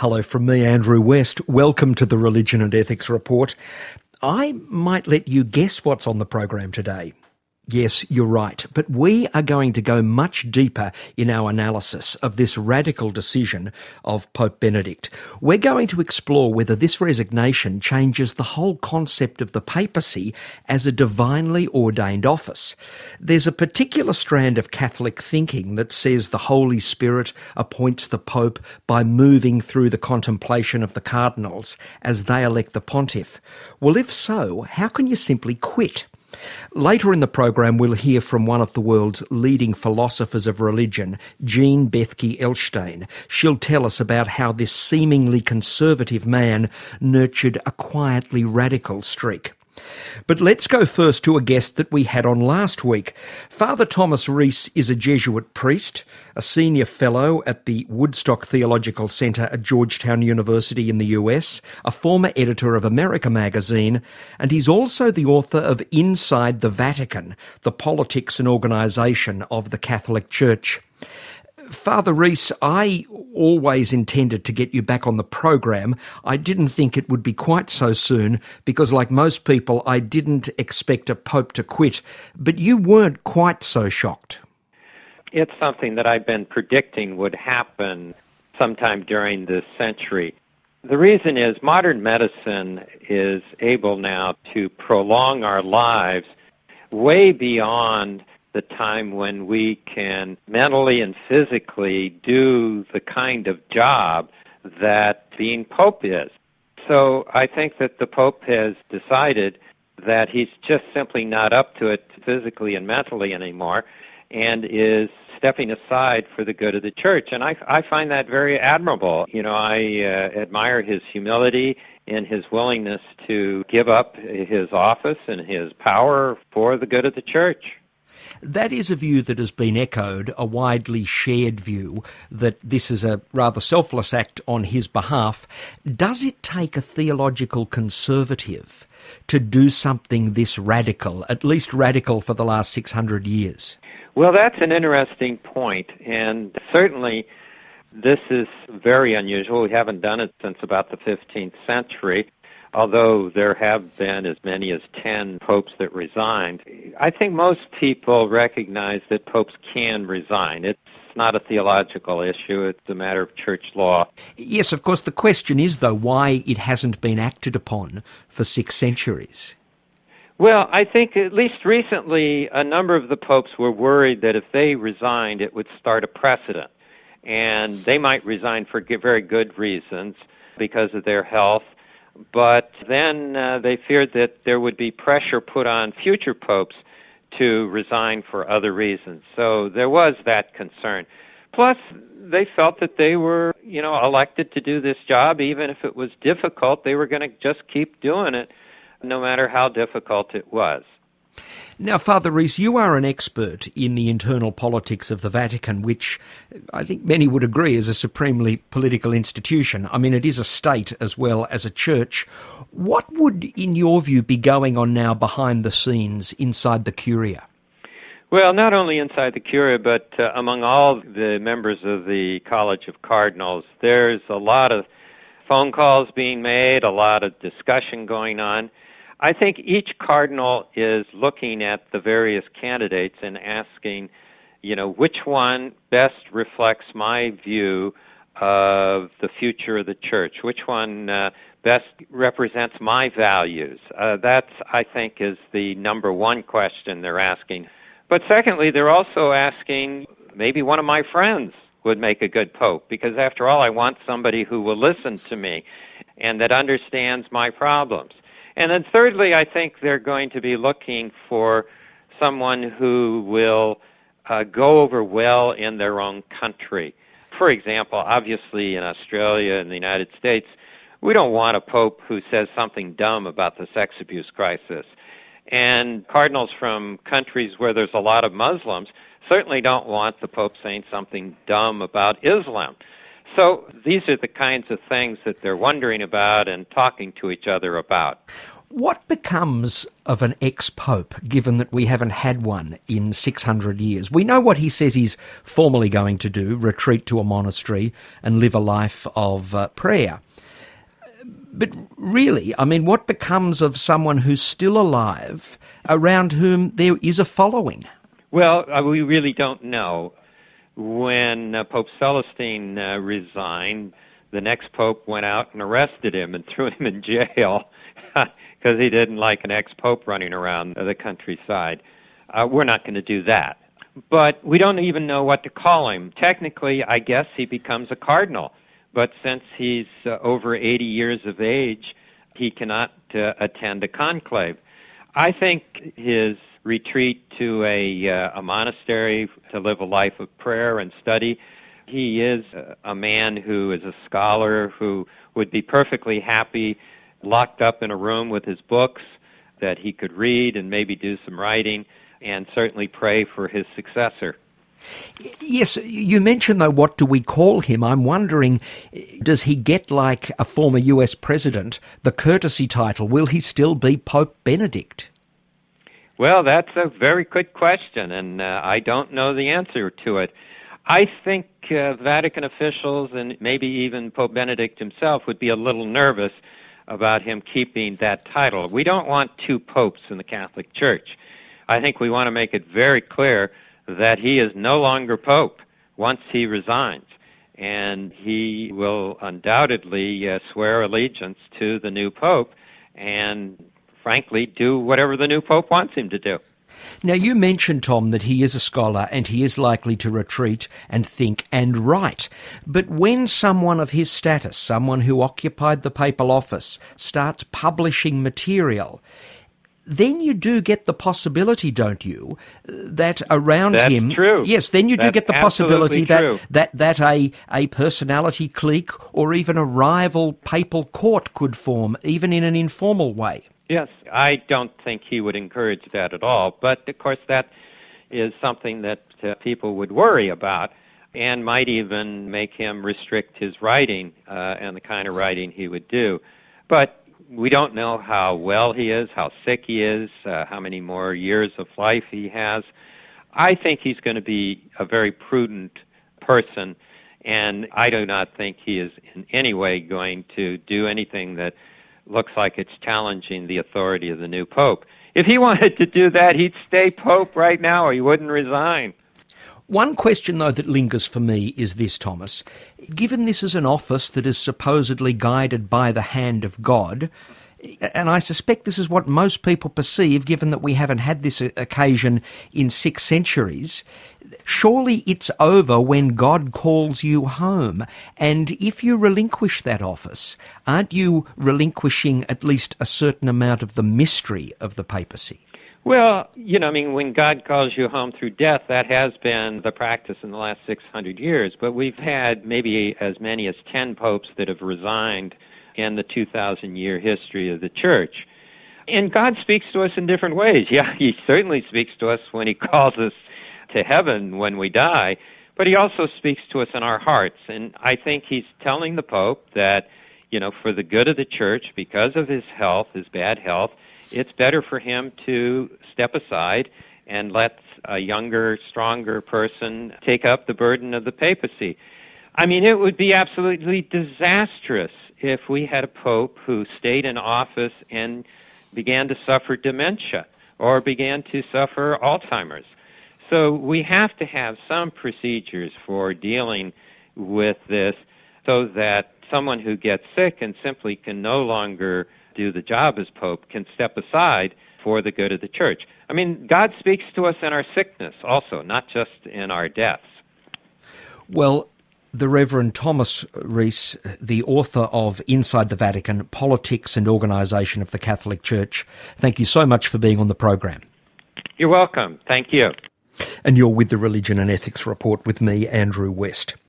Hello from me, Andrew West. Welcome to the Religion and Ethics Report. I might let you guess what's on the program today. Yes, you're right, but we are going to go much deeper in our analysis of this radical decision of Pope Benedict. We're going to explore whether this resignation changes the whole concept of the papacy as a divinely ordained office. There's a particular strand of Catholic thinking that says the Holy Spirit appoints the Pope by moving through the contemplation of the cardinals as they elect the pontiff. Well, if so, how can you simply quit? Later in the program, we'll hear from one of the world's leading philosophers of religion, Jean Bethke-Elshtain. She'll tell us about how this seemingly conservative man nurtured a quietly radical streak. But let's go first to a guest that we had on last week. Father Thomas Rees is a Jesuit priest, a senior fellow at the Woodstock Theological Centre at Georgetown University in the US, a former editor of America magazine, and he's also the author of Inside the Vatican, the politics and organisation of the Catholic Church. Father Rees, I always intended to get you back on the program. I didn't think it would be quite so soon because, like most people, I didn't expect a pope to quit. But you weren't quite so shocked. It's something that I've been predicting would happen sometime during this century. The reason is modern medicine is able now to prolong our lives way beyond the time when we can mentally and physically do the kind of job that being Pope is. So I think that the Pope has decided that he's just simply not up to it physically and mentally anymore and is stepping aside for the good of the Church. And I find that very admirable. You know, I admire his humility and his willingness to give up his office and his power for the good of the Church. That is a view that has been echoed, a widely shared view, that this is a rather selfless act on his behalf. Does it take a theological conservative to do something this radical, at least radical for the last 600 years? Well, that's an interesting point, and certainly this is very unusual. We haven't done it since about the 15th century. Although there have been as many as 10 popes that resigned, I think most people recognize that popes can resign. It's not a theological issue. It's a matter of church law. Yes, of course. The question is, though, why it hasn't been acted upon for 6 centuries. Well, I think at least recently a number of the popes were worried that if they resigned, it would start a precedent. And they might resign for very good reasons because of their health. But then they feared that there would be pressure put on future popes to resign for other reasons. So there was that concern. Plus, they felt that they were, elected to do this job. Even if it was difficult, they were going to just keep doing it, no matter how difficult it was. Now, Father Rees, you are an expert in the internal politics of the Vatican, which I think many would agree is a supremely political institution. I mean, it is a state as well as a church. What would, in your view, be going on now behind the scenes inside the Curia? Well, not only inside the Curia, but among all the members of the College of Cardinals, there's a lot of phone calls being made, a lot of discussion going on. I think each cardinal is looking at the various candidates and asking, which one best reflects my view of the future of the Church? Which one best represents my values? That, I think, is the number one question they're asking. But secondly, they're also asking, maybe one of my friends would make a good pope, because after all, I want somebody who will listen to me and that understands my problems. And then thirdly, I think they're going to be looking for someone who will go over well in their own country. For example, obviously in Australia and the United States, we don't want a pope who says something dumb about the sex abuse crisis. And cardinals from countries where there's a lot of Muslims certainly don't want the pope saying something dumb about Islam. So these are the kinds of things that they're wondering about and talking to each other about. What becomes of an ex-pope, given that we haven't had one in 600 years? We know what he says he's formally going to do, retreat to a monastery and live a life of prayer. But really, I mean, what becomes of someone who's still alive, around whom there is a following? Well, we really don't know. When Pope Celestine resigned, the next pope went out and arrested him and threw him in jail because he didn't like an ex-pope running around the countryside. We're not going to do that. But we don't even know what to call him. Technically, I guess he becomes a cardinal. But since he's over 80 years of age, he cannot attend a conclave. I think his retreat to a monastery to live a life of prayer and study, he is a man who is a scholar who would be perfectly happy locked up in a room with his books that he could read and maybe do some writing and certainly pray for his successor. Yes, you mentioned, though, what do we call him? I'm wondering, does he get, like a former US president, the courtesy title? Will he still be Pope Benedict? Well, that's a very good question, and I don't know the answer to it. I think Vatican officials and maybe even Pope Benedict himself would be a little nervous about him keeping that title. We don't want two popes in the Catholic Church. I think we want to make it very clear that he is no longer Pope once he resigns, and he will undoubtedly swear allegiance to the new Pope and, frankly, do whatever the new Pope wants him to do. Now, you mentioned, Tom, that he is a scholar and he is likely to retreat and think and write. But when someone of his status, someone who occupied the papal office, starts publishing material, then you do get the possibility, don't you, that around That's him... true. Yes, then you do That's get the possibility true. that a personality clique or even a rival papal court could form, even in an informal way. Yes, I don't think he would encourage that at all. But, of course, that is something that people would worry about and might even make him restrict his writing and the kind of writing he would do. But we don't know how well he is, how sick he is, how many more years of life he has. I think he's going to be a very prudent person, and I do not think he is in any way going to do anything that looks like it's challenging the authority of the new Pope. If he wanted to do that, he'd stay Pope right now, or he wouldn't resign. One question, though, that lingers for me is this, Thomas. Given this is an office that is supposedly guided by the hand of God, and I suspect this is what most people perceive, given that we haven't had this occasion in 6 centuries, surely it's over when God calls you home. And if you relinquish that office, aren't you relinquishing at least a certain amount of the mystery of the papacy? Well, when God calls you home through death, that has been the practice in the last 600 years. But we've had maybe as many as 10 popes that have resigned in the 2,000-year history of the Church. And God speaks to us in different ways. Yeah, he certainly speaks to us when he calls us to heaven when we die, but he also speaks to us in our hearts. And I think he's telling the Pope that, for the good of the Church, because of his health, his bad health, it's better for him to step aside and let a younger, stronger person take up the burden of the papacy. I mean, it would be absolutely disastrous if we had a pope who stayed in office and began to suffer dementia or began to suffer Alzheimer's. So we have to have some procedures for dealing with this so that someone who gets sick and simply can no longer do the job as Pope can step aside for the good of the Church. I mean, God speaks to us in our sickness also, not just in our deaths. Well, the Reverend Thomas Rees, the author of Inside the Vatican, Politics and Organisation of the Catholic Church, thank you so much for being on the program. You're welcome. Thank you. And you're with the Religion and Ethics Report with me, Andrew West.